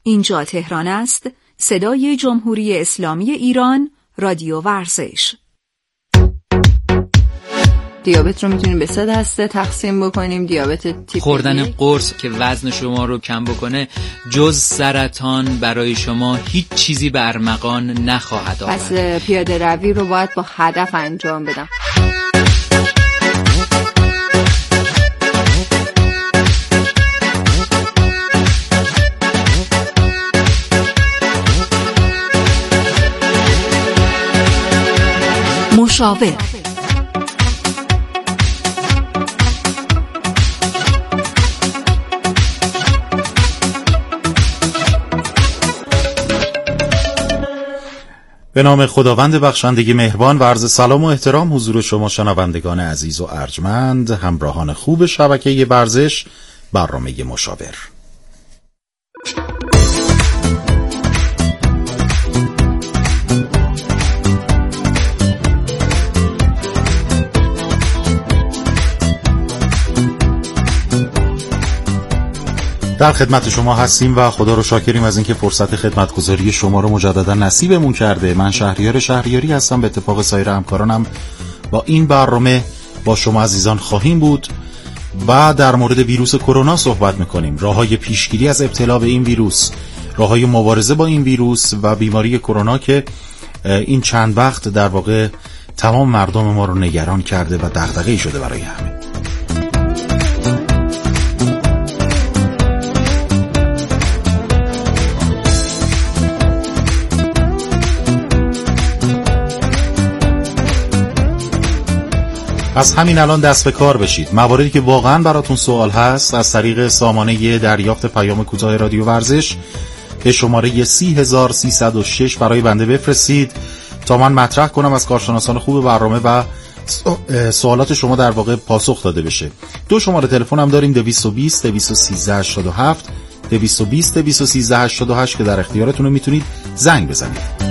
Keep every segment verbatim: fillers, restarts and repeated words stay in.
اینجا تهران است، صدای جمهوری اسلامی ایران، رادیو ورزش. دیابت رو میتونیم به سه دسته تقسیم بکنیم. دیابت تیپ خوردن یک. قرص که وزن شما رو کم بکنه جز سرطان برای شما هیچ چیزی به ارمغان نخواهد آورد. پس پیاده روی رو باید با هدف انجام بدم. مشاور. به نام خداوند بخشندگی مهربان و عرض سلام و احترام حضور شما شنوندگان عزیز و ارجمند، همراهان خوب شبکه ورزش، برنامه مشاور. در خدمت شما هستیم و خدا رو شاکریم از اینکه فرصت خدمتگزاری شما رو مجددا نصیبمون کرده. من شهریار شهریاری هستم. به اتفاق سایر همکارانم با این برنامه با شما عزیزان خواهیم بود و در مورد ویروس کرونا صحبت میکنیم. راههای پیشگیری از ابتلا به این ویروس، راههای مبارزه با این ویروس و بیماری کرونا که این چند وقت در واقع تمام مردم ما رو نگران کرده و دغدغه‌ای شده برای همه. از همین الان دست به کار بشید. مواردی که واقعا براتون سوال هست از طریق سامانه دریافت پیام کوتاه رادیو ورزش به شماره سی هزار سیصد و شش برای بنده بفرستید تا من مطرح کنم، از کارشناسان خوب برنامه و سوالات شما در واقع پاسخ داده بشه. دو شماره تلفن هم داریم، دویست و بیست دویست و سیزده هشتاد و هفت دویست و بیست دویست و سیزده هشتاد و هشت که در اختیارتون میتونید زنگ بزنید.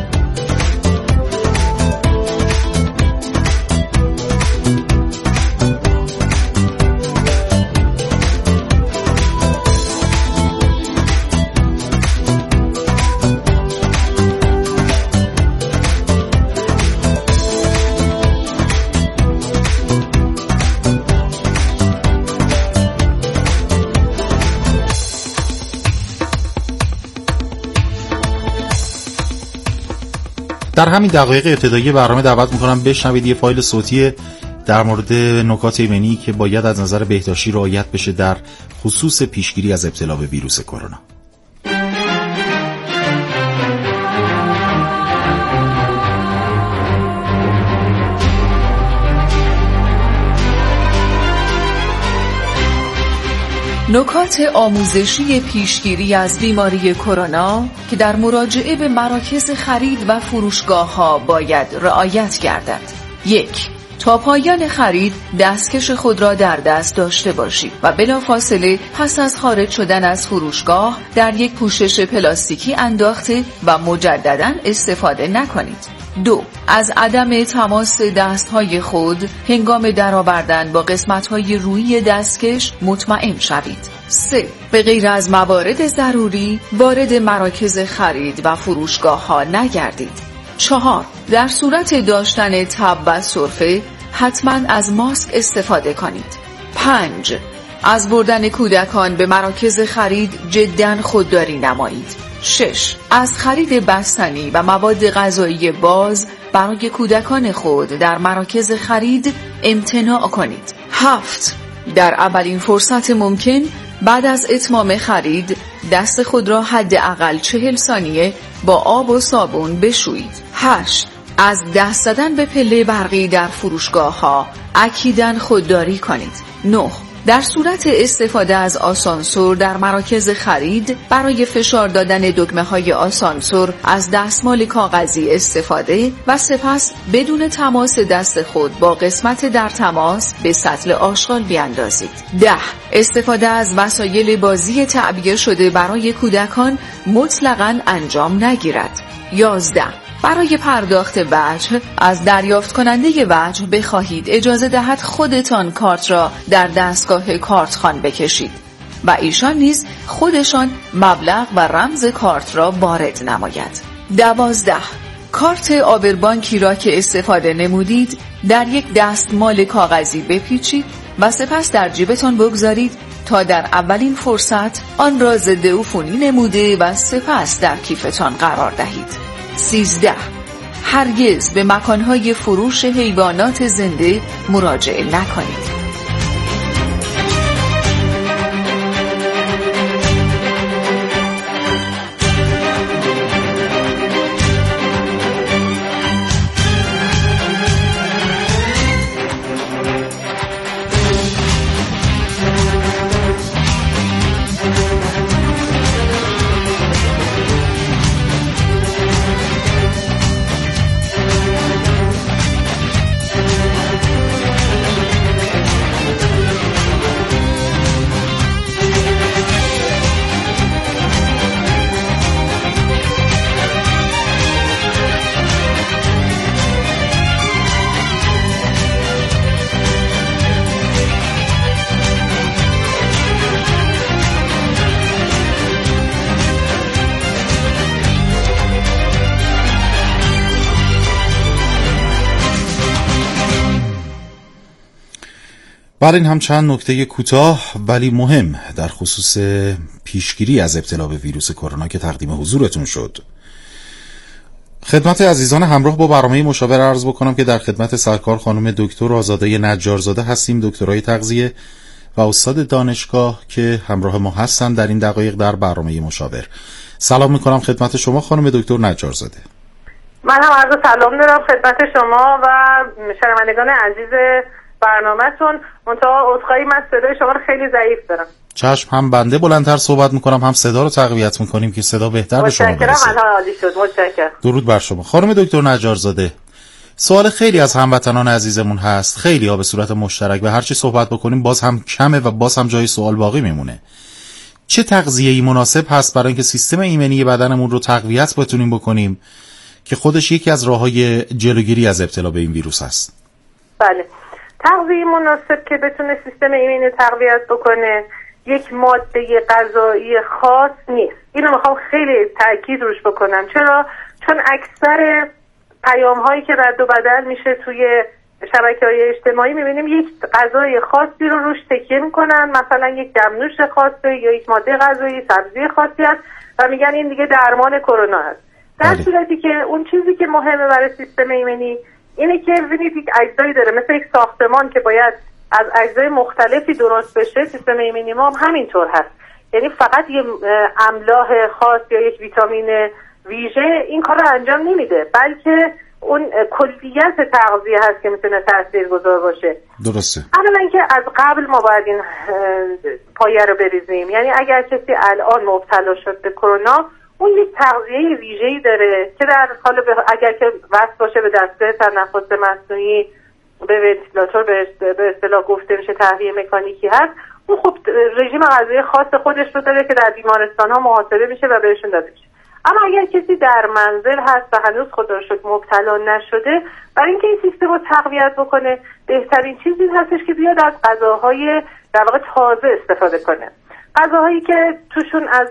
در همین دقایق ابتدایی برنامه دعوت میکنم بشنوید یه فایل صوتی در مورد نکات ایمنی که باید از نظر بهداشتی رعایت بشه در خصوص پیشگیری از ابتلا به ویروس کرونا. نکات آموزشی پیشگیری از بیماری کرونا که در مراجعه به مراکز خرید و فروشگاه‌ها باید رعایت گردد. یک، تا پایان خرید دستکش خود را در دست داشته باشید و بلافاصله پس از خارج شدن از فروشگاه در یک پوشش پلاستیکی انداخته و مجدداً استفاده نکنید. دو، از عدم تماس دستهای خود هنگام درآوردن با قسمت‌های روی دستکش مطمئن شوید. سه، به غیر از موارد ضروری وارد مراکز خرید و فروشگاه‌ها نگردید. چهار، در صورت داشتن تب و سرفه حتما از ماسک استفاده کنید. پنج، از بردن کودکان به مراکز خرید جداً خودداری نمایید. شش، از خرید بستنی و مواد غذایی باز برای کودکان خود در مراکز خرید امتناع کنید. هفت، در اولین فرصت ممکن بعد از اتمام خرید دست خود را حداقل چهل ثانیه با آب و صابون بشویید. هشت، از دست زدن به پله برقی در فروشگاه‌ها اکیداً خودداری کنید. نه، در صورت استفاده از آسانسور در مراکز خرید برای فشار دادن دکمه‌های آسانسور از دستمال کاغذی استفاده و سپس بدون تماس دست خود با قسمت در تماس به سطل آشغال بیاندازید. ده، استفاده از وسایل بازی تعبیه شده برای کودکان مطلقاً انجام نگیرد. یازده، برای پرداخت وجه از دریافت کننده وجه بخواهید اجازه دهد خودتان کارت را در دستگاه کارتخوان بکشید. و ایشان نیز خودشان مبلغ و رمز کارت را وارد نماید. دوازده. کارت آبربانکی را که استفاده نمودید در یک دستمال کاغذی بپیچید و سپس در جیبتان بگذارید تا در اولین فرصت آن را ضد عفونی نموده و سپس در کیفتان قرار دهید. سیزده. هرگز به مکانهای فروش حیوانات زنده مراجعه نکنید. بله، این هم چند نکته کوتاه ولی مهم در خصوص پیشگیری از ابتلا به ویروس کرونا که تقدیم حضورتون شد. خدمت عزیزان همراه با برنامه مشاور عرض بکنم که در خدمت سرکار خانم دکتر آزاده نجارزاده هستیم، دکترای تغذیه و استاد دانشگاه که همراه ما هستن در این دقایق در برنامه مشاور. سلام میکنم خدمت شما خانم دکتر نجارزاده. من هم عرض سلام دارم خدمت شما و شنوندگان عزیز برنامه‌تون. منتها عذرخواهی من صدای شما رو خیلی ضعیف دارم. چشم، هم بنده بلندتر صحبت میکنم هم صدا رو تقویت میکنیم که صدا بهتر به شما برسه. متشکرم، الان عالی شد. متشکرم. درود بر شما خانم دکتر نجارزاده. سوال خیلی از هموطنان عزیزمون هست، خیلی ها به صورت مشترک و هرچی صحبت بکنیم باز هم کمه و باز هم جای سوال باقی میمونه. چه تغذیه‌ای مناسب هست برای اینکه سیستم ایمنی بدنمون رو تقویت بتونیم بکنیم که خودش یکی از راه‌های جلوگیری از ابتلا به این ویروس است؟ بله، تغذیه مناسب که بتونه سیستم ایمنی تقویت بکنه یک ماده غذایی خاص نیست. اینو میخوام خیلی تاکید روش بکنم. چرا؟ چون اکثر پیام هایی که رد و بدل میشه توی شبکه‌های اجتماعی میبینیم یک غذای خاصی رو روش تکیه میکنن، مثلا یک دمنوش خاصی یا یک ماده غذایی سبزی خاصی هست و میگن این دیگه درمان کرونا هست. در صورتی که اون چیزی که مهمه برای سیستم ایمنی اینه که ببینید یک اجزایی داره، مثل یک ساختمان که باید از اجزای مختلفی درست بشه، سیستم ایمنی ما هم همینطور هست. یعنی فقط یه املاح خاص یا یک ویتامین ویژه این کار رو انجام نمیده، بلکه اون کلیت تغذیه هست که میتونه تاثیرگذار باشه. درسته. اولا که از قبل ما باید این پایه رو بریزیم. یعنی اگر کسی الان مبتلا شد به کرونا، اون یک تغذیه ویژه‌ای داره که در حال به اگر که وصل باشه به دسته تنفس مصنوعی، به ونتیلاتور به اصطلاح گفته میشه تهویه مکانیکی هست، اون خب رژیم غذایی خاص خودش رو داره که در بیمارستان ها محاسبه میشه و بهشون داده میشه. اما اگر کسی در منزل هست و هنوز خدا رو شکر مبتلا نشده، برای اینکه این سیستم رو تقویت بکنه بهترین چیزی هستش که بیاد از غذاهای در واقع تازه استفاده کنه. غذاهایی که توشون از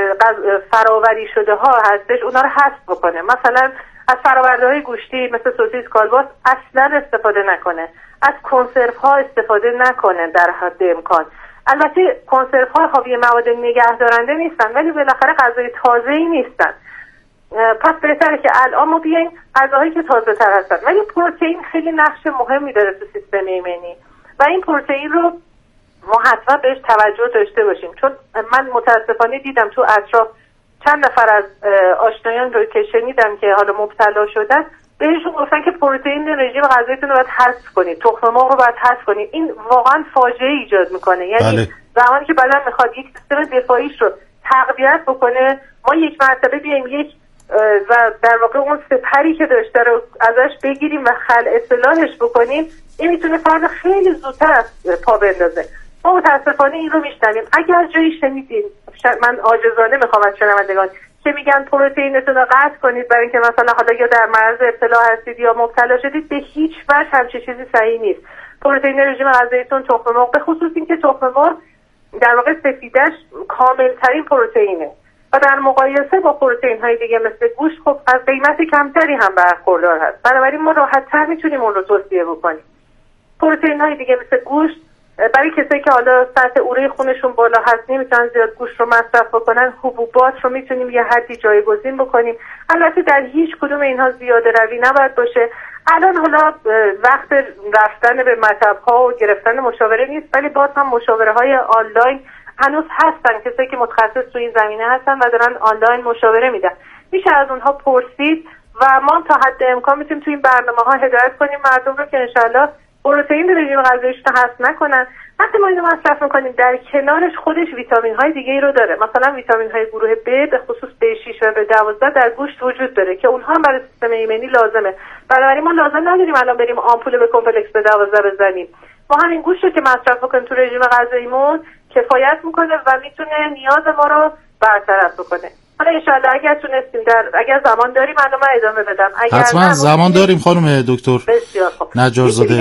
فراوری شده ها هستش اونا رو حذف بکنه. مثلا از فرآورده های گوشتی مثل سوسیس، کالباس اصلا استفاده نکنه. از کنسرو ها استفاده نکنه در حد امکان. البته کنسرو ها حاوی مواد نگهدارنده نیستن ولی بالاخره غذای تازه‌ای نیستن. پس بهتره که الان ما بیایم غذاهایی که تازه تر هستن. ولی پروتئین خیلی نقش مهمی داره تو سیستم ایمنی و این پروتئین رو ما حتما بهش توجه داشته باشیم، چون من متاسفانه دیدم تو اطراف چند نفر از آشنایان رو که شنیدم که حالا مبتلا شدن بهشون گفتن که پروتئین رژیم غذاییتون رو باید حذف کنید، تخم مرغ رو باید حذف کنید. این واقعا فاجعه ایجاد میکنه. یعنی بله. زمانی که بدن میخواد یک سیستم دفاعیش رو تقویت بکنه، ما یک مرتبه بیایم یک و در واقع اون سپری که داشته رو ازش بگیریم و خلع اصلاحش بکنیم، این میتونه فرد خیلی زودتر از پا بندازه. ما متاسفانه این رو میشنویم. اگر جایی شنیدین، من عاجزانه میخوام از شنوندگان که میگن پروتئینتون رو قطع کنید برای اینکه مثلا حالا یا در معرض ابتلا هستید یا مبتلا شدید، به هیچ وجه همچین چیزی صحیح نیست. پروتئین رژیم غذاییتون تخم مرغ، به خصوص اینکه تخم مرغ در واقع سفیدش کامل ترین پروتئینه و در مقایسه با پروتئین های دیگه مثل گوشت خب از قیمت کمتری هم برخوردار هست. بنابراین ما راحت تر میتونیم اون رو توصیه بکنیم. پروتئین های دیگه مثل گوشت برای کسایی که حالا سطح اوره خونشون بالا هست نمیتونن زیاد گوشت رو مصرف بکنن، حبوبات رو میتونیم یه حدی جایگزین بکنیم. البته در هیچ کدوم اینها زیاده روی نباید باشه. الان حالا وقت رفتن به مطب‌ها و گرفتن مشاوره نیست، ولی باز هم مشاوره های آنلاین هنوز هستن، کسایی که متخصص تو این زمینه هستن و دارن آنلاین مشاوره میدن. میشه از اونها پرسید و ما تا حد امکان میتونیم تو این برنامه‌ها هدایت کنیم مردم رو که انشالله پروتئین رژیم غذاییشون رو حذف نکنن. وقتی ما اینو مصرف میکنیم در کنارش خودش ویتامین های دیگه رو داره. مثلا ویتامین های گروه ب به خصوص بی شش و بی دوازده در گوشت وجود داره که اونها هم برای سیستم ایمنی لازمه. بنابراین ما لازم نداریم الان بریم آمپول به کمپلکس بی دوازده بزنیم. ما همین گوشت رو که مصرف بکنیم تو رژیم غذاییمون کفایت میکنه و میتونه نیاز ما رو برطرف بکنه. حالا ان شاءالله اگر تونستیم در اگر زمان داریم الان من ادامه بدم. اگر حتما زمان داریم خانم دکتر نجارزاده.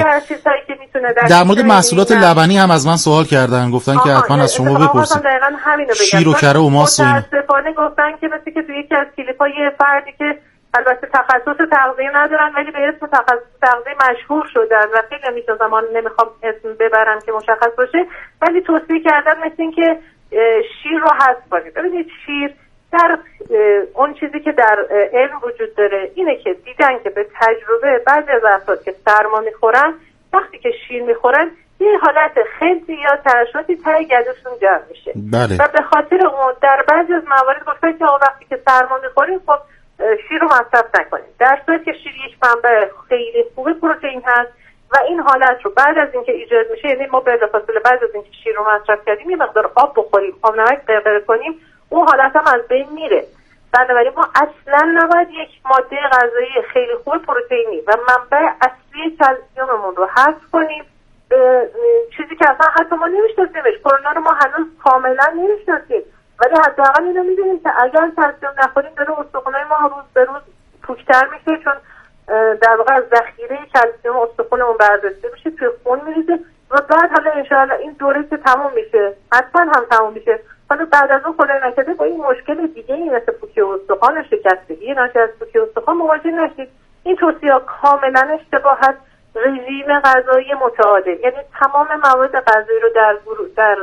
در, در مورد محصولات لبنی هم از من سوال کردن، گفتن که حتما از شما بپرسید. شیر و کره و ماست و این. متاسفانه گفتن که مثل که توی یکی از کلیپ‌ها یه فردی که البته تخصص تغذیه ندارن ولی به اسم تخصص تغذیه مشهور شدن و خیلی میشناسم، من نمیخوام اسم ببرم که مشخص باشه، ولی توصیه کردن مثل این که شیر رو حذف کنید. ببینید شیر در اون چیزی که در علم وجود داره اینه که دیدن که به تجربه بعضی از افراد که سرما میخورن وقتی که شیر میخورن یه حالت خیلی یا ترشحاتی ته گلوشون جمع میشه. بله. و به خاطر اون در بعضی از موارد گفتن که وقتی که سرما میخوریم خب شیر رو مصرف نکنیم، در صورتی که شیر یک منبع خیلی خوب پروتئین هست و این حالت رو بعد از اینکه ایجاد میشه، یعنی ما بلافاصله بعد از اینکه شیر رو مصرف کردیم یه مقدار آب بخوریم، آب نمک غرغره کنیم، اون حالت هم از بین میره. بنابراین ما اصلا نباید یک ماده غذایی خیلی خوب پروتئینی و منبع اصلی کلسیوممون رو حذف کنیم، چیزی که اصلا حتی ما نمیشناسیمش. کرونا رو ما هنوز کاملا نمیشناسیم ولی حداقل اینو میدونیم که اگر کلسیوم نخوریم داره استخونای ما روز به روز پوکتر میشه، چون در واقع از ذخیره کلسیوم استخونمون برداشته میشه توی خون میریزه و بعد حالا انشاءالله این دوره که تموم میشه حتما هم تموم میشه، حالا بعد از اون خدای نکرده با این مشکل دیگه ای مثل پوکی استخوان و شکستگی ناشی از پوکی استخوان مواجه نشید. این توصیه کاملا اشتباه هست. رژیم غذایی متعادل یعنی تمام مواد غذایی رو در در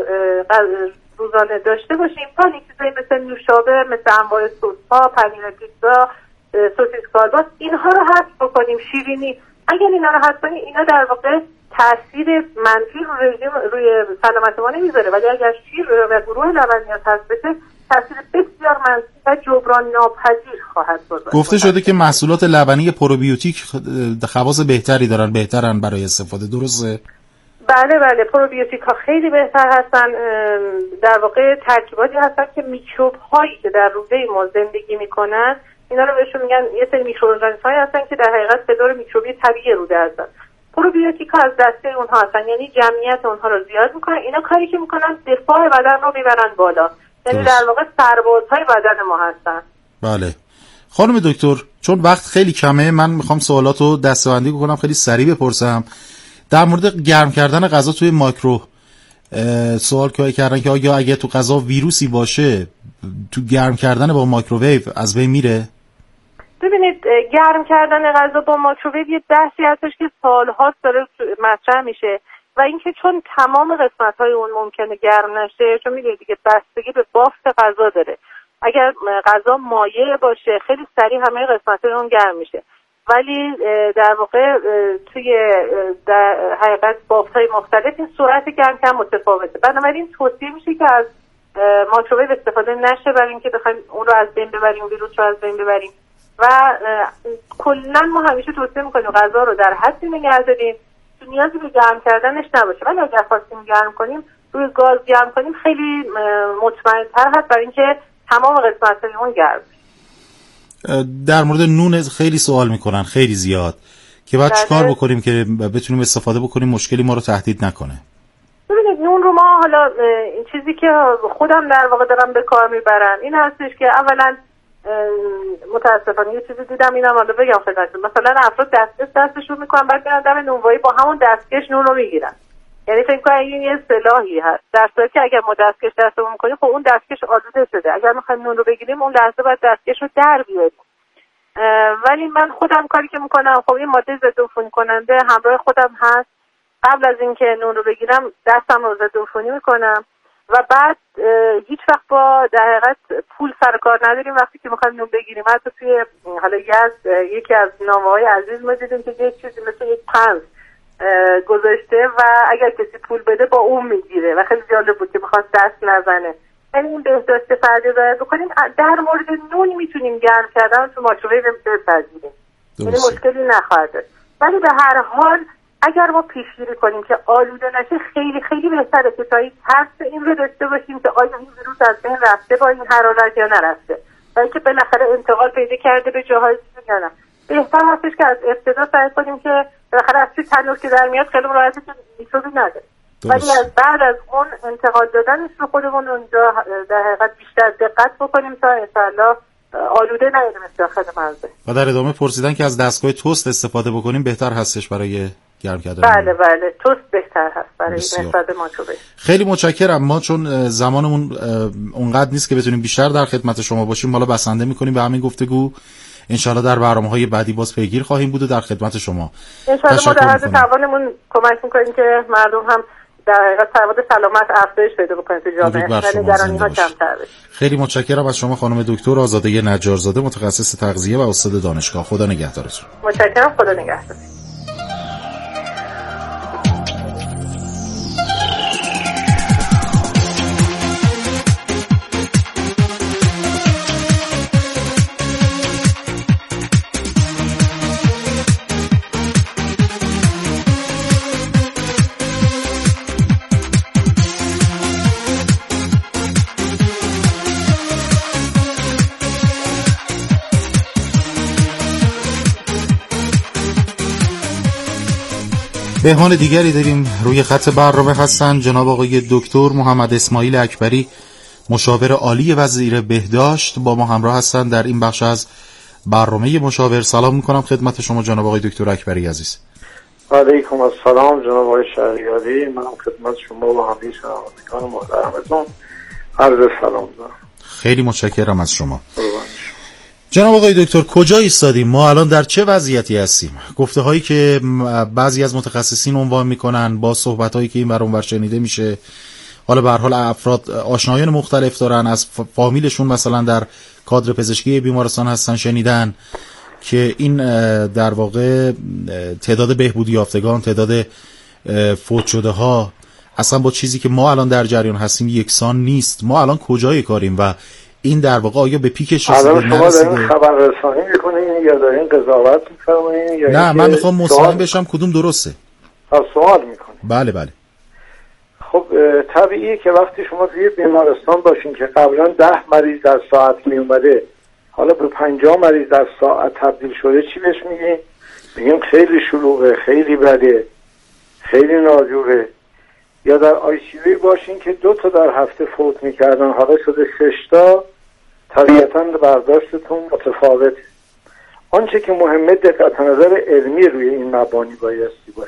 روزانه داشته باشیم، ولی چیزایی مثل نوشابه، مثل انواع سس‌ها، پنیر پیتزا، سوسیس کالباس اینها رو حذف بکنیم. شیرینی اگر اینا رو حذف کنیم اینا در واقع تاثیر منفی رو رژیم روی سلامت ما نمیذاره، ولی اگر شیر و گروه لبنیات حذف بشه تاثیر بسیار منفی و جبران ناپذیر خواهد بود. گفته شده که محصولات لبنی پروبیوتیک خواص بهتری دارن، بهترن برای استفاده، درسته؟ بله بله، پروبیوتیک ها خیلی بهتر هستن. در واقع ترکیباتی هستن که میکروب هایی که در روده ما زندگی میکنن اینا رو بهشون میگن یه سری میکروارگانیسم هایی هستن که در حقیقت به دور میکروبی طبیعی روده هستن. پروبیوتیک ها از دسته اونها هستن، یعنی جمعیت اونها رو زیاد میکنن. اینا کاری که میکنن دفاع بدن رو میبرن بالا، یعنی در واقع سربازهای بدن ما هستن. بله خانم دکتر، چون وقت خیلی کمه من میخوام سوالاتو دسته‌بندی کنم، خیلی سریع بپرسم. در مورد گرم کردن غذا توی مایکرو سوال که کردن که آیا اگه تو غذا ویروسی باشه تو گرم کردن با مایکروویو از بین میره؟ ببینید گرم کردن غذا با مایکروویو یه بحثی هستش که سال‌هاست داره مطرح میشه و اینکه چون تمام قسمت‌های اون ممکنه گرم نشه، چون میدونید دیگه بستگی به بافت غذا داره. اگر غذا مایع باشه خیلی سریع همه قسمت‌های اون گرم میشه، ولی در واقع توی در حقیقت بافت‌های مختلف این سرعت گرم کردن متفاوته. بنابراین توصیه میشه که از مایکروویو استفاده نشه برای اینکه بخوایم اون رو از بین ببریم، ویروس رو از بین ببریم. و کلا ما همیشه توصیه میکنیم غذا رو در حدی نگه داریم تو نیازی به گرم کردنش نباشه، ولی اگر خواستیم گرم کنیم روی گاز گرم کنیم خیلی مطمئن‌تر هست برای اینکه تمام قسمت‌های اون گرم. در مورد نون خیلی سوال میکنن، خیلی زیاد، که بعد چیکار بکنیم که بتونیم استفاده بکنیم مشکلی ما رو تهدید نکنه؟ ببینید نون رو ما حالا این چیزی که خودم در واقع دارم به کار میبرم این هستش که اولا متاسفانه یه چیزی دیدم اینم حالا بگم خدمتتون، مثلا افراد دستکش دستشون میکنن بعد میرن دم نونوایی با همون دستکش نون رو میگیرن. یعنی فکر کنم این یه اصطلاحی هست، در صورتی که اگر ما دستکش دستمون میکنیم خب اون دستکش آلوده شده، اگر میخوایم نون رو بگیریم اون لحظه باید دستکش رو در بیاریم. ولی من خودم کاری که میکنم خب این ماده ضد عفونی کننده همراه خودم هست. قبل از اینکه نون رو بگیرم دستم رو ضد عفونی میکنم و بعد هیچ وقت با در حقیقت پول سر کار نداریم. وقتی که میخوایم نون بگیریم حتی توی حالا یزد یکی از نامه‌های عزیز ما دیدیم که یک چیزی مثل یک پنز گذاشته و اگر کسی پول بده با اون میگیره و خیلی جالب بود که میخواست دست نزنه. یعنی این بهداشت فردی رو رعایت بکنیم. در مورد نون میتونیم گرم کردن تو مایکروویو بپذیریم، یعنی مشکلی نخواهد داشت. ولی به هر حال اگر ما پیشگیری کنیم که آلوده نشه خیلی خیلی بهتره که تا یک ترس این رو داشته باشیم که آیا این ویروس از بین رفته با این حرارت یا نرفته و اینکه بالاخره انتقال پیدا کرده به جاهای دیگه یا نه. بهتر هستش که از ابتدا سعی کنیم که بالاخره از توی تنور که در میاد خیلی راحته که میکروبی نداره، ولی از بعد از اون انتقال دادنش رو خودمون اونجا در حقیقت بیشتر دقت بکنیم تا انشاءالله آلوده نیاریم داخل مغز. و در ادامه پرسیدن که از دستگاه توست استفاده بکنیم بهتر هستش برای گرم کردن. بله بله توست بهتر هست برای نسبت مایکروویو. خیلی متشکرم. ما چون زمانمون اونقدر نیست که بتونیم بیشتر در خدمت شما باشیم، حالا بسنده می‌کنیم به همین گفتگو. انشالله در برنامه‌های بعدی باز پیگیر خواهیم بود و در خدمت شما. انشالله ما در حد توانمون کمک می‌کنیم که مردم هم در حقیقت سواد سلامت افزایش پیدا بکنه تو جامعه و نگرانی‌ها کمتر بشه. خیلی متشکرم از شما خانم دکتر آزاده نجارزاده، متخصص تغذیه و استاد دانشگاه. خدا نگهدارتون. متشکرم. خدا نگهدار. مهمان دیگری داریم روی خط برنامه هستن جناب آقای دکتر محمد اسماعیل اکبری، مشاور عالی وزیر بهداشت، با ما همراه هستن در این بخش از برنامه مشاور. سلام میکنم خدمت شما جناب آقای دکتر اکبری عزیز. علیکم السلام جناب آقای شهریاری، من خدمت شما و همه شنوندگان محترمتون عرض سلام دارم. خیلی متشکرم از شما. جناب آقای دکتر کجا ایستادیم؟ ما الان در چه وضعیتی هستیم؟ گفته هایی که بعضی از متخصصین عنوان میکنن با صحبت هایی که این ور اون ور شنیده میشه، حالا به هر حال افراد آشنایان مختلف دارن، از فامیلشون مثلا در کادر پزشکی بیمارستان هستن شنیدن که این در واقع تعداد بهبودی یافتگان، تعداد فوت شده ها اصلا با چیزی که ما الان در جریان هستیم یکسان نیست. ما الان کجای کاریم و این در واقع آیا به پیکش رسیده نرسیده؟ الان شما دارین خبررسانی میکنین یا دارین قضاوت میفرمایین یا نه؟ من میخوام مطمئن بشم کدوم درسته. از سوال میکنین. بله بله. خب طبیعیه که وقتی شما توی بیمارستان باشین که قبلا ده مریض در ساعت میومده حالا به پنجاه مریض در ساعت تبدیل شده، چی بهش میگین؟ میگیم خیلی شلوغه، خیلی بده، خیلی ناجوره. یا در آی سی یو باشین که دو تا در هفته فوت میکردن حالا شده شش تا، طبیعتاً برداشتتون متفاوته. آنچه که مهمه دقت نظر علمی روی این مبانی بایستی باشه.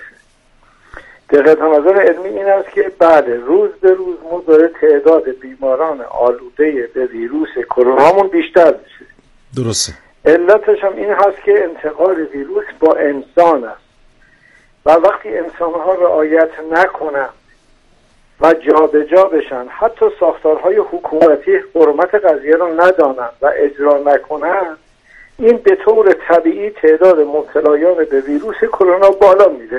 دقت نظر علمی این است که بله روز به روز ما داره تعداد بیماران آلوده به ویروس کرونامون بیشتر میشه. درسته. علتش هم این هست که انتقال ویروس با انسان است و وقتی انسانها رعایت نکنن و جا به جا بشن، حتی ساختارهای حکومتی حرمت قضیه رو ندانن و اجرا نکنن، این به طور طبیعی تعداد مبتلایان به ویروس کرونا بالا میره.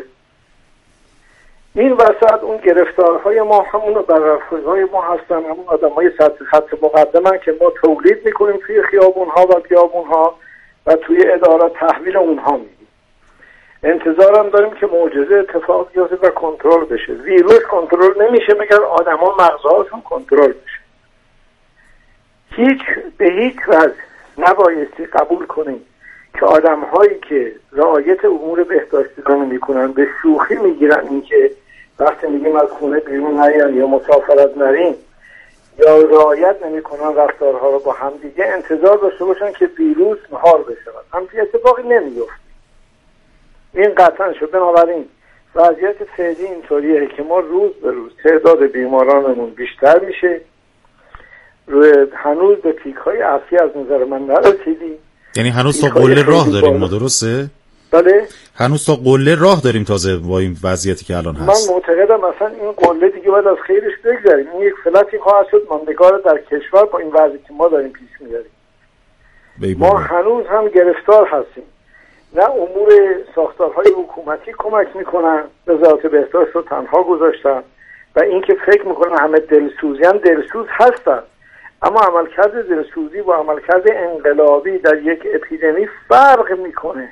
این وسط اون گرفتارهای ما همون بررفضهای ما هستن، همون آدم های سطح خط مقدمن که ما تولید میکنیم توی خیابونها و بیابونها و توی اداره تحویل اونها میدیم. انتظارم داریم که معجزه اتفاق بیفته و کنترل بشه. ویروس کنترل نمیشه مگر آدما مغزهاشون کنترل بشه. هیچ به هیچ وجه نبایستی قبول کنیم که آدم‌هایی که رعایت امور بهداشتی رو میکنن به شوخی میگیرن این که وقتی میگیم از خونه بیرون نیاین یا مسافرت نرین یا رعایت نمیکنن رفتارها رو با هم دیگه، انتظار داشته باشن که ویروس مهار بشه. همچین اتفاقی نمیفته. این قطعا شد. بنابراین وضعیت فعلی اینطوریه که ما روز به روز تعداد بیمارانمون بیشتر میشه، روی هنوز به پیک های اصلی از نظر من نرسیدیم. یعنی هنوز تا قله راه داریم ما، درسته؟ بله، هنوز تا قله راه داریم تازه با این وضعیتی که الان هست. من معتقدم مثلا این قله دیگه باید از خیرش بگذاریم. این یک فلتی خواهد شد ماندگار در کشور با این وضعی که ما داریم پیش میاریم. ما هنوز هم گرفتار هستیم. نه امور ساختارهای حکومتی کمک میکنن، وزارت بهداشت رو تنها گذاشتن و اینکه فکر میکنن همه دلسوزیان، دلسوز هستن، اما عملکرد دلسوزی با عملکرد انقلابی در یک اپیدمی فرق میکنه.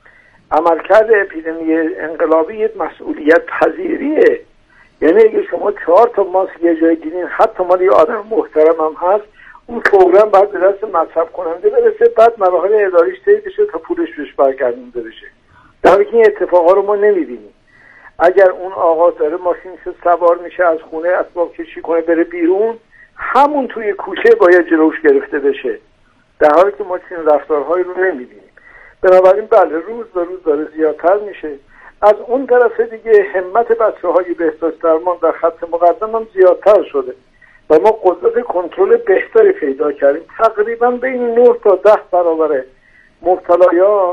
عملکرد اپیدمی انقلابی یک مسئولیت پذیریه، یعنی اگه شما چهار تا ماسک یه جای گیرین، حتی مال یه آدم محترم هم هست، اون فوراً بعد به دست مصرف کننده برسه، بعد مراحل اداریش طی بشه تا پولش بهش برگردونده بشه. در حالی که این اتفاقا رو ما نمیبینیم. اگر اون آقا داره ماشینش سوار میشه، از خونه اسباب کشی کنه بره بیرون، همون توی کوچه باید جلوش گرفته بشه، در حالی که ما چنین رفتارهایی رو نمیبینیم. بنابراین بله، روز به روز داره زیادتر میشه. از اون طرف دیگه همت بچه‌های بهداشت درمان در خط مقدم هم زیادتر شده و ما قدرت کنترل بهتری پیدا کردیم. تقریبا بین نه تا ده برابر مبتلایان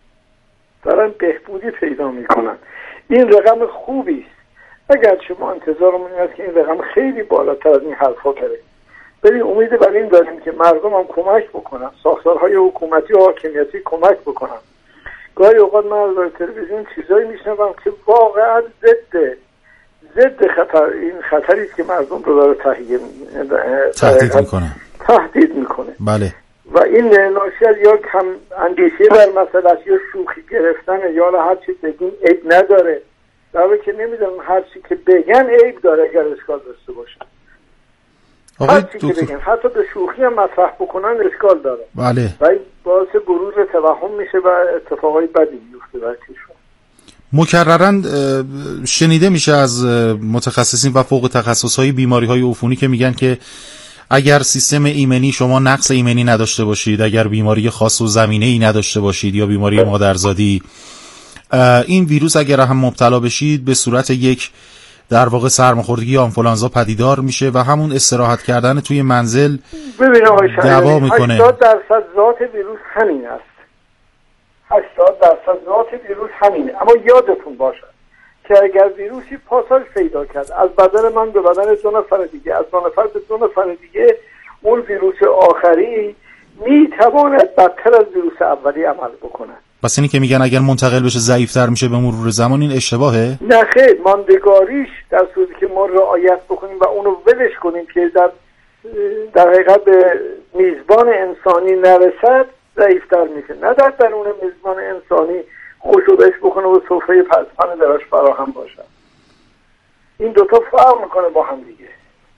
دارن بهبودی پیدا میکنن. این رقم خوبی است. اگر شما انتظارمون این است که این رقم خیلی بالاتر از این حرفا بره، ولی امید بر این داریم که مردم هم کمک بکنن، ساختارهای حکومتی و حاکمیتی کمک بکنن. گاهی اوقات من از تلویزیون چیزایی میشنوم که واقعا ضد ضد خطر این خطری است که مردم رو داره تهیه تهدید میکنه تهدید میکنه بله. و این ناشی از یا کم اندیشه بر مسئله است، یا شوخی گرفتن، یا هر چی بگیم عیب نداره، در حالی که نمیدونم هر چی که بگن عیب داره اگر اشکال داشته باشه. هر چی که بگن حتی به شوخی هم مطرح بکنن اشکال داره. بله. و این باعث بروز توهم میشه و اتفاقای بدی میفته در کشور. مکررن شنیده میشه از متخصصین و فوق تخصصهای بیماری‌های عفونی که میگن که اگر سیستم ایمنی شما نقص ایمنی نداشته باشید، اگر بیماری خاص و زمینه‌ای نداشته باشید یا بیماری مادرزادی، این ویروس اگر هم مبتلا بشید به صورت یک در واقع سرماخوردگی آنفولانزا پدیدار میشه و همون استراحت کردن توی منزل دوا میکنه. هشتاد درصد ذات ویروس همین است. هشتاد درصد ذات ویروس همینه. اما یادتون باشه که اگر ویروسی پاساژ پیدا کرد از بدن من به بدن دو نفر دیگه، از دو نفر به دو نفر دیگه، اون ویروس آخری میتواند بدتر از ویروس اولی عمل بکنه. پس اینی که میگن اگر منتقل بشه ضعیف‌تر میشه به مرور زمان، این اشتباهه؟ نه خیر، ماندگاریش در صورتی که ما رعایت بکنیم و اونو ولش کنیم که در در حقیقت به میزبان انسانی نرسد، ضعیف‌تر میشه. نه در درون میزبان انسانی خوشوبش بکنه و سفره پزپن دراش فراهم باشد. این دوتا فرق میکنه با هم دیگه.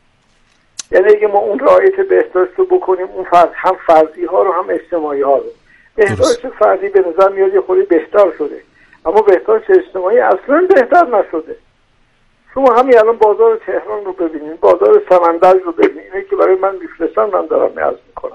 یعنی اگه ما اون رعایت بهداشت رو بکنیم، اون فرد هم فردی ها رو هم اجتماعی ها رو، بهداشت فردی به نظر میاد یه خوری بهتر شده، اما بهداشت اجتماعی اصلا بهتر نشده. شما همین الان بازار تهران رو ببینید، بازار سمندج رو ببینید، اینه که برای من میفرستن، من دارم عرض میکنم.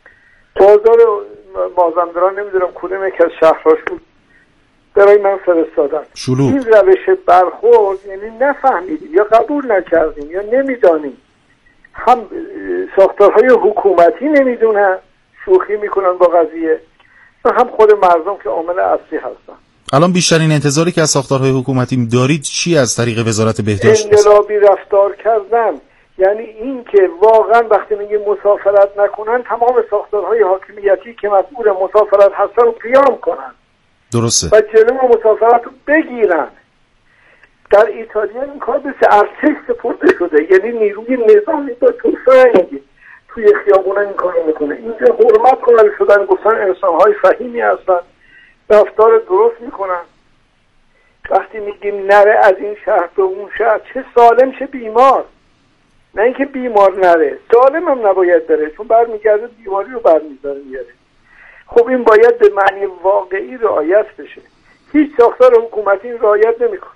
بازار مازندران نمیدونم کدوم یک از شهرهاش بود، برای من فرستادن. این روش برخورد یعنی نفهمیدیم یا قبول نکردیم یا نمیدانیم. هم ساختارهای حکومتی نمیدونن، شوخی میکنن با قضیه، و هم خود مردم که عامل اصلی هستن. الان بیشترین انتظاری که از ساختارهای حکومتی دارید چی از طریق وزارت بهداشت؟ انقلابی رفتار کردن، یعنی این که واقعا وقتی میگه مسافرت نکنن، تمام ساختارهای حاکمیتی که مسئول مسافرت هستن رو قیام کنن. درسته. و جلوی مسافرت رو بگیرن. در ایتالیا این کار به ارتش سپرده شده، یعنی نیروی نظامی با تفنگ توی خیابونا این کارو میکنه. اینجا حرمت قائل شدن، گفتن انسان‌های فهیمی هستن، رفتار درست میکنن. وقتی میگیم نره از این شهر به اون شهر، چه سالم چه بیمار، نه اینکه بیمار نره، سالم هم نباید بره، چون برمیگرده بیماری رو برمیداره میاره. خب این باید به معنی واقعی رعایت بشه. هیچ ساختار حکومتی این رعایت نمیکنه.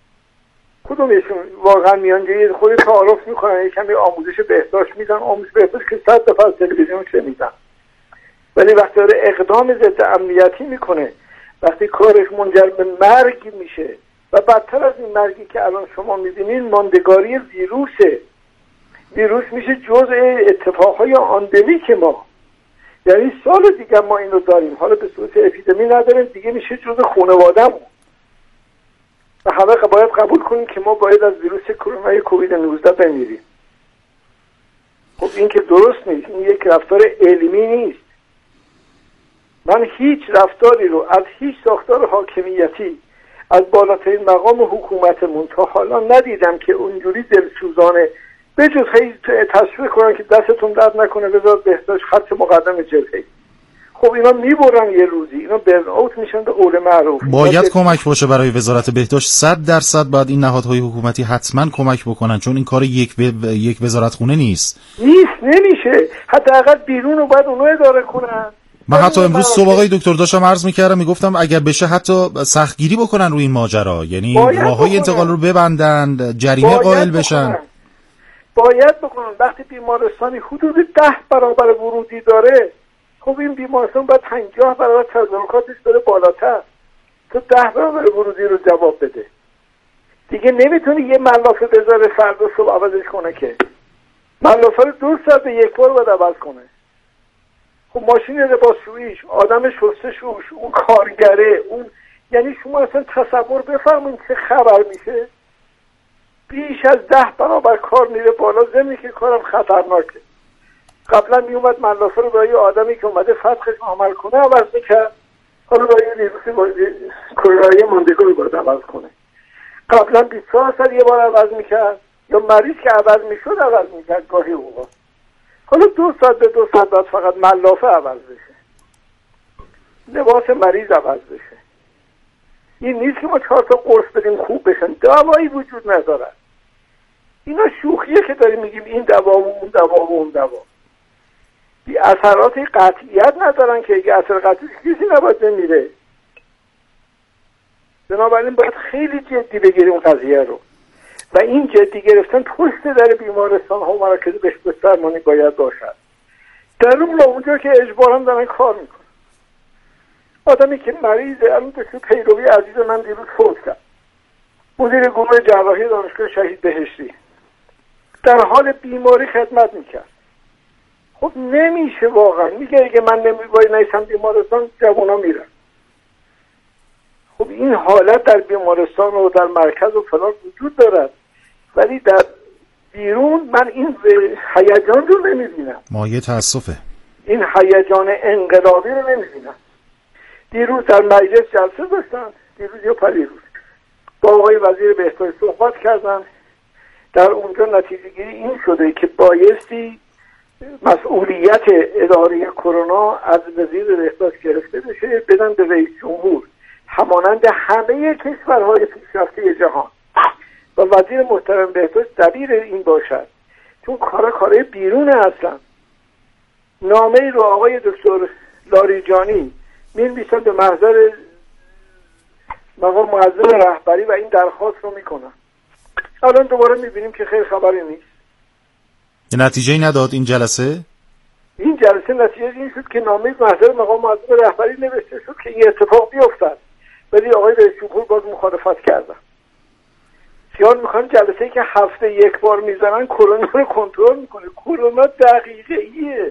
کدومشون واقعا میان جایی خود تعارف میکنن، یک کمی آموزش بهداشت میدن، آموزش بهداشت که صد دفعه از تلویزیون شنیدن، ولی وقتی داره اقدام ضد امنیتی میکنه، وقتی کارش منجر به مرگ میشه و بدتر از این مرگی که الان شما میبینین ماندگاری ویروسه. ویروس میشه جزء اتفاقهای آندمیک ما، یعنی سال دیگه ما اینو داریم، حالا به صورت اپیدمی نداریم دیگه، میشه جزء خانواده‌مون و همه باید قبول کنیم که ما باید از ویروس کرونا کووید نوزده بمیریم. خب این که درست نیست، این یک رفتار علمی نیست. من هیچ رفتاری رو از هیچ ساختار حاکمیتی از بالاترین مقام حکومتمون تا حالا ندیدم که اونجوری دلسوزانه به جز خیلی تشویق کنن که دستتون درد نکنه وزارت بهداشت خط مقدم جبهه‌ای. خب اینا میبرن یه روزی، اینا برن اوت میشن به قول معروف. باید کمک باشه برای وزارت بهداشت، صد درصد باید این نهادهای حکومتی حتما کمک بکنن، چون این کار یک ب... یک وزارتخونه نیست. نیست نمیشه، حداقل بیرون رو باید اونها اداره کنن. من حتی امروز صبح آقای دکتر داشتم عرض میکردم، میگفتم اگر بشه حتی سختگیری بکنن روی این ماجرا، یعنی راههای انتقال رو ببندن، جریمه قائل بشن. بکنن. باید بکنن. وقتی بیمارستانی حدود ده برابر ورودی داره، خب این بیمارستان باید پنجاه برابر تدارکاتش بره بالاتر تو ده برابر ورودی رو جواب بده. دیگه نمیتونی یه ملافه بذاره فردا صبح عوضش کنه، که ملافه رو دو ساعت به یک بار باید عوض کنه. خب ماشین لباسشوییش، آدم شستشوش، اون کارگره، اون یعنی شما اصلا تصور بفرمایید چه خبر میشه. بیش از ده برابر کار میره بالا، ضمن که کارم خطرناکه. قبلا میومد ملافه رو برای آدمی که اومده فتحش عمل کنه عوض میکرد، حالا برای ویروس کرونایی ماندگاری باید عوض کنه. قبلا بیست و چهار ساعت یه بار عوض میکرد، یا مریض که عوض میشد عوض میکرد گاهی اوقات. حالا دو ساعت به دو ساعت بعد فقط ملافه عوض بشه، لباس مریض عوض بشه. این نیست که ما چهار تا قرص بدیم خوب بشن، دوایی وجود نداره. اینا شوخیه که داریم میگیم این دوا و اون دوا و اون دوا. بی اثرات قطعیت ندارن که اگه اثر قطعی کسی نباید بمیره. بنابراین باید خیلی جدی بگیریم قضیه رو، و این جدی گرفتن پشت در بیمارستان ها و مراکز بهداشت درمانی باید باشد. در اون اونجا که اجبارا دارن کار میکنن. آدمی که مریضه، الان به پیروی عزیز من دیروز فوت کرد، مدیر گروه جراحی دانشگاه شهید بهشتی، در حال بیماری خدمت میکرد. خب نمیشه واقعا، میگه اگه من نمیبایی نیستم بیمارستان جوانا میرن. خب این حالت در بیمارستان و در مرکز و فلان وجود دارد، ولی در بیرون من این هیجان رو نمیبینم. مایه تاسفه. این هیجان انقلابی رو نمیبینم. دیروز در مجلس جلسه داشتن، دیروز یا پریروز با آقای وزیر بهداشت صحبت کردن. در اونجا نتیجه گیری این شده که بایستی مسئولیت اداره کرونا از وزیر بهداشت گرفته بشه، بدن به رئیس جمهور، همانند همه کشورهای پیشرفته جهان، و وزیر محترم بهداشت دبیر این باشد، چون کار کاره بیرونه. اصلا نامه رو آقای دکتر لاریجانی می‌نویسن به محضر مقام معظم رهبری و این درخواست رو میکنن. الان دوباره میبینیم که خیلی خبری نیست. نتیجه‌ای نداد این جلسه؟ این جلسه نتیجه این شد که نامه محضر مقام معظم رهبری نوشته شد که این اتفاق بیفتد، ولی آقای رئیس جمهور باز مخالفت کردن. خیال میکنن جلسه‌ای که هفته یک بار میزنن کرونا رو کنترل میکنه. کرونا دقیقه‌ایه،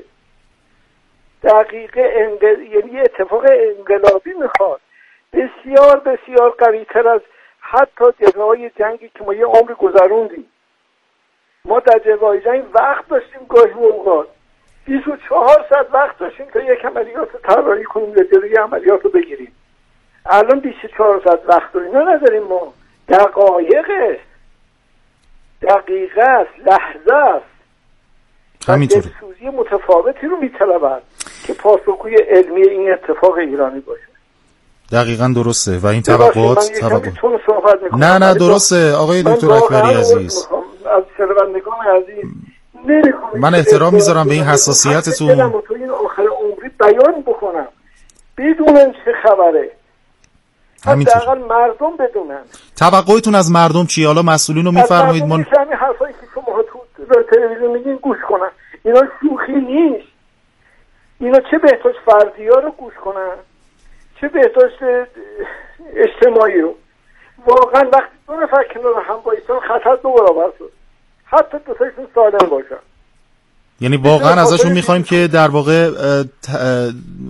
دقیقه انقل... یعنی اتفاق انقلابی میخواد، بسیار بسیار قوی‌تر از حتی جزای جنگی که ما یه عمر گذروندیم. ما در جزای جنگ وقت داشتیم، گاهی اوقات بیست و چهار ساعت وقت داشتیم تا یک عملیات رو طراحی کنیم یا جلوی عملیات رو بگیریم. الان بیست و چهار ساعت وقت رو اینا نداریم. ما دقایق دقیقه است، لحظه است، همینطوره. دلسوزی متفاوتی رو میطلبن که پاسخگوی علمی این اتفاق ایرانی باشه. دقیقاً درسته و این توقعات توقع... نه نه درسته آقای دکتر اکبری عزیز، از شنوندگان عزیز من احترام میذارم به این حساسیتتون. من تو این آخر عمری بیان بکنم بدونن چه خبره، حداقل مردم بدونن. توقعتون از مردم چیه؟ حالا مسئولین رو میفرمایید. من همین حرفایی که شما تو تلویزیون میگین گوش کنن. اینا شوخی نیست. اینا چه بهداشت فردی ها رو گوش کنن، چه بهداشت اجتماعی رو. واقعا وقتی دو نفر کنار هم بایستن خطر دو برابر شد، حتی دو تاشون سالم باشن. یعنی واقعا ازشون میخوایم که در واقع